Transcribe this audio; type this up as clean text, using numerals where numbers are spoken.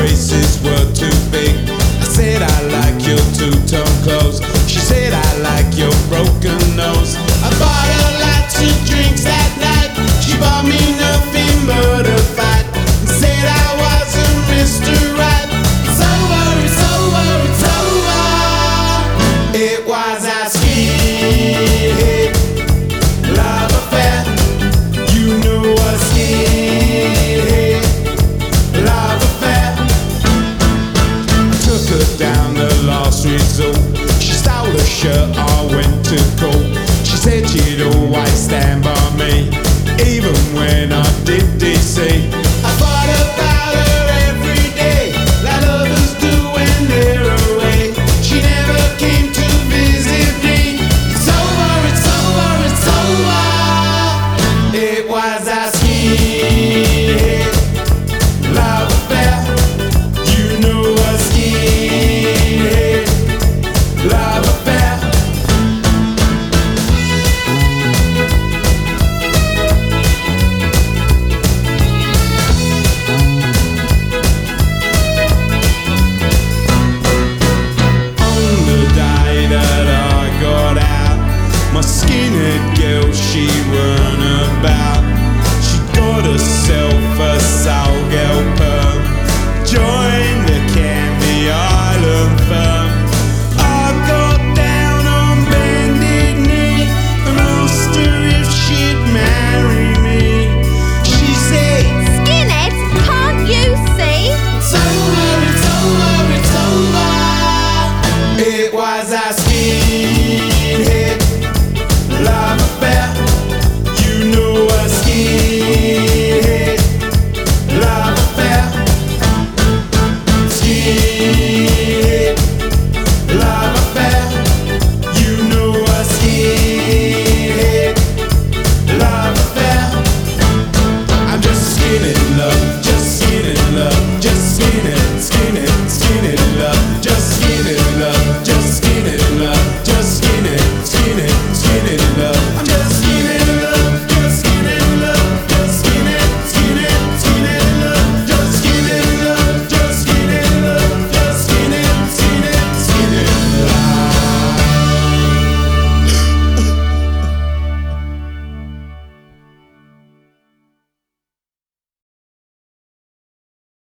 braces were too big. I said I like your two-tone clothes. She said I like your broken nose. I bought her lots of drinks that night. She bought me nothing but a fight and said I wasn't Mr. Right. It's over, it's over, it's over. It was a skinhead love affair. You know a skinhead love affair. Took her down the last resort. She stole a shirt on